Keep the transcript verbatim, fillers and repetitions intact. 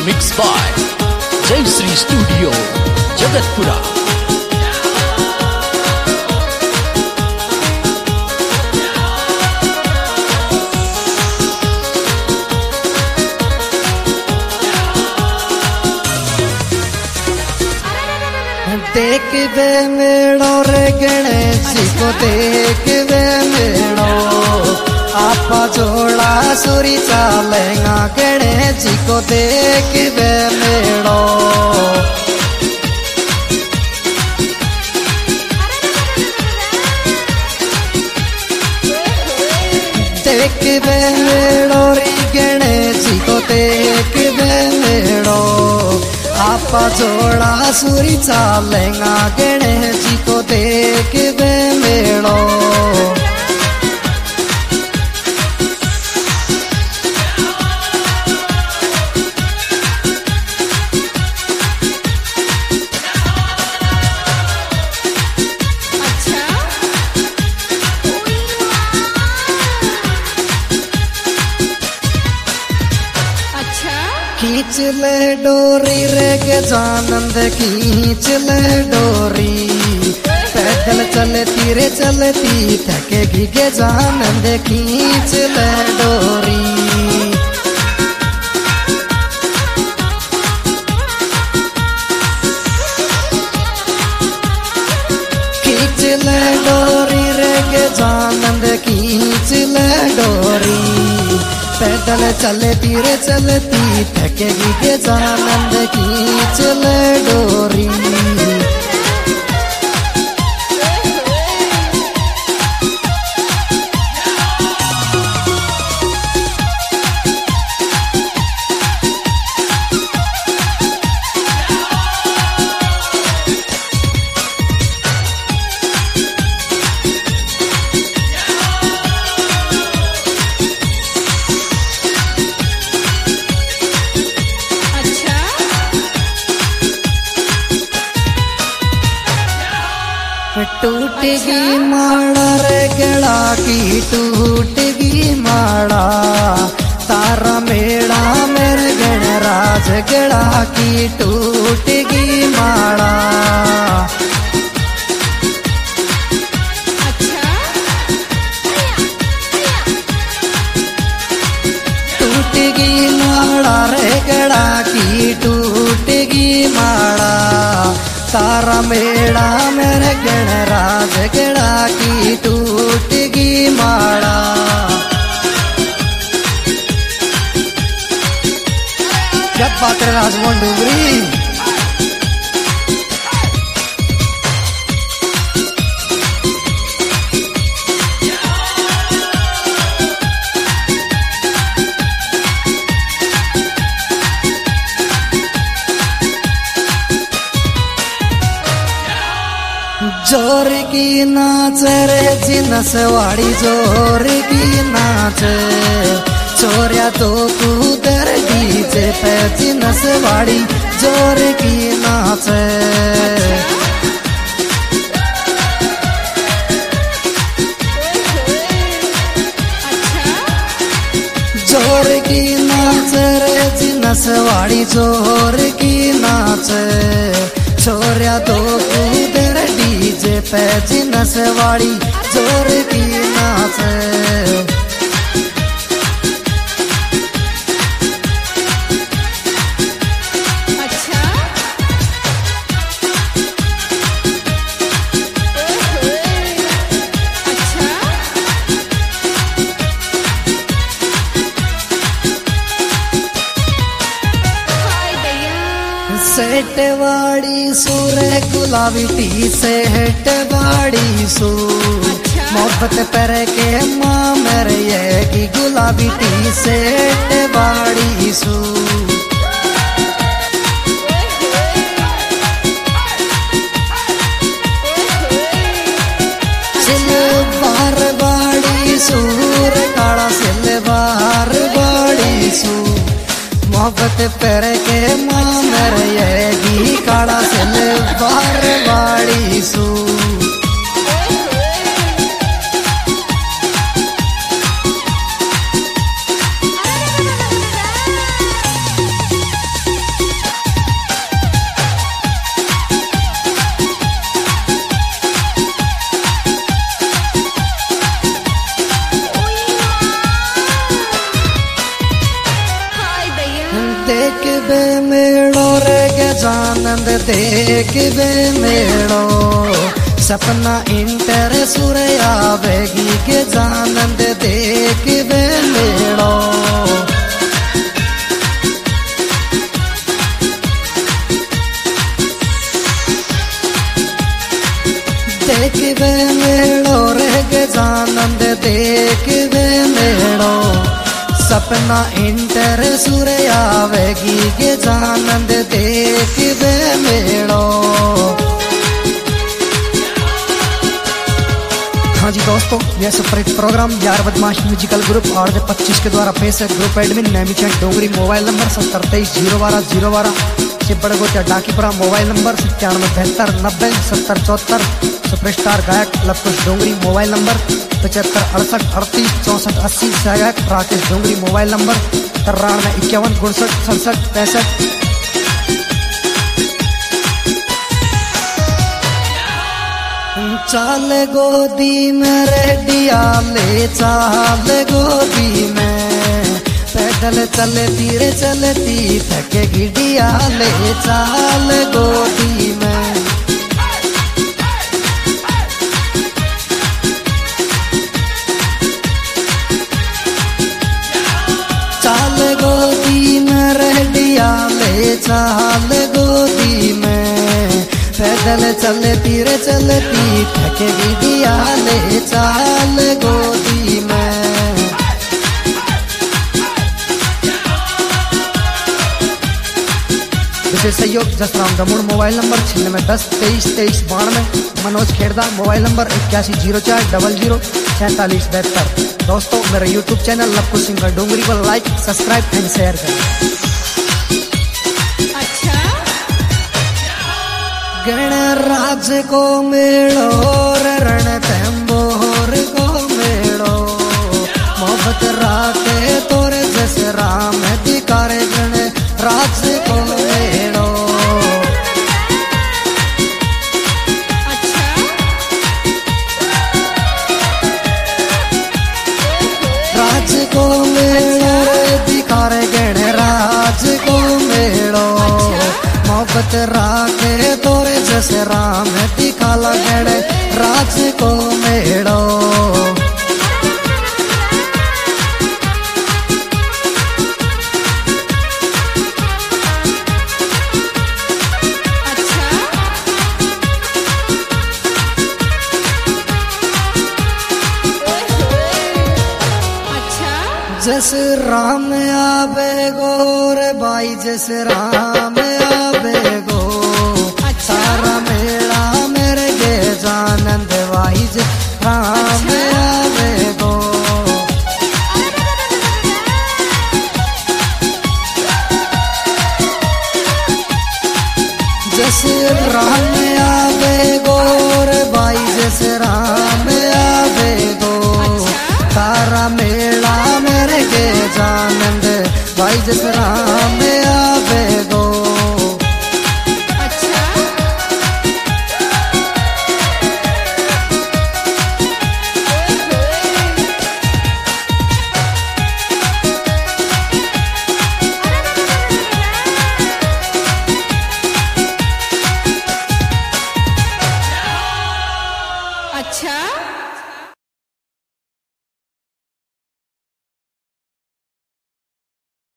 Mix by जय Shri studio Jagatpura. देख वे मेड़ो रे गणेश जी को देख वे मेड़ो आपा जोड़ा सुरी चालेगा गणेश जी को देख वे मेड़ो। देख वे मेड़ो रे गणेश जी को देख वे मेड़ो आपा जोड़ा सुरी चालेगा गणेश जी को देख वे मेड़ो। खींच ले डोरी रे के जानंद खींच ले डोरी पैदल चलती रे चलती थकेगी के जानंद खींच ले डोरी। खींच ले डोरी रे के जानंद खींच ले डोरी पैदल चलती रे चलती थकेगी के जानंद खींच ले डोरी। टूटेगी माड़ा रे गड़ा की टूटेगी माड़ा तारा मेड़ा मेरे गणराज गड़ा की टूटेगी माड़ा। टूटेगी माड़ा रे गड़ा की टूटेगी माड़ा तारा मेड़ा मेरे गणराज गड़ा की टूटेगी माड़ा। क्या बात है राजमोहन डूंगरी। जोर की नाच रे जिनस वाड़ी जोर की नाच चोरिया तो कूदर डीजे पे जिनस वाड़ी जोर की नाच। जोर की नाच रे जिनस वाड़ी जोर की नाच छोरिया तो कूदर डीजे पे जिनस वाड़ी जोर की नाच। अच्छा सेट वाड़ी सूर गुलाबी टी सेट वाड़ी सू मोहब्बत पर के माँ मेरे ये की गुलाबी टी सेट वाड़ी सू। सिलवार वाड़ी सूर काला सिलवार वाड़ी सू मोहब्बत पर के माँ मेरे ये की काला सिलवार वाड़ी सू। जानंद देख वे मेड़ो सपना इंटर सुरे आवेगी के जानंद देख वे मेड़ो देख वे मेड़ो रह के जानंद देख वे मेड़ो सपना इंटर सुरे आवेगी के जानंद देख वे मेड़ो। हाँ जी दोस्तों, यह सुपरहिट प्रोग्राम यार बदमाश म्यूजिकल ग्रुप और पच्चीस के द्वारा पेश है। Group admin Naimichand Dongri, mobile number सत्तर तेईस जीरो बारह जीरो बारह, चिपड़गोचा डाकीपुरा, मोबाइल नंबर सत्तानवे बहत्तर नब्बे सत्तर चौहत्तर। सुपरस्टार गायक लवकुश डोंगरी, मोबाइल नंबर पचहत्तर अड़सठ अड़तीस चौंसठ अस्सी। गायक राकेश डोंगरी, मोबाइल नंबर तिरानवे इक्यावन उनसठ सड़सठ पैंसठ। चाल गोदी में रेडिया ले चाल गोदी में पैदल चले धीरे चलती थके गिडिया ले चाल गोदी में। चाल गोदी में रेडिया ले चाल गोदी में पैदल चले धीरे चलती थके गिडिया ले चाल गोदी में। विशेष सहयोग जसराम दमुड़, मोबाइल नंबर छिन्नवे दस तेईस तेईस बानवे। मनोज खेड़दा, मोबाइल नंबर इक्यासी जीरो चार डबल जीरो सैंतालीस बहत्तर। दोस्तों, मेरा YouTube channel Lavkush singer Dongri को लाइक सब्सक्राइब एंड शेयर करें। गणराज को मेड़ो रणथंबोर को मेड़ो मोहब्बत राते तोरे जैसे राम दिकारे गणराज को मेड़ो। राज को मेड़ो दिकारे गणराज को मेड़ो मोहब्बत राखे तोरे जैसे राम दिखाला गण राज को मेड़ो। जस राम आवे गोर बाई जस राम आवे गो सारा मेला मेरे गे जानंद वाई जस राम आवे गो। जस राम आवे गोर बाई जस राम आवे गो सारा मेला मेरे गे जानंद भाई जस राम आवे गो। अच्छा अच्छा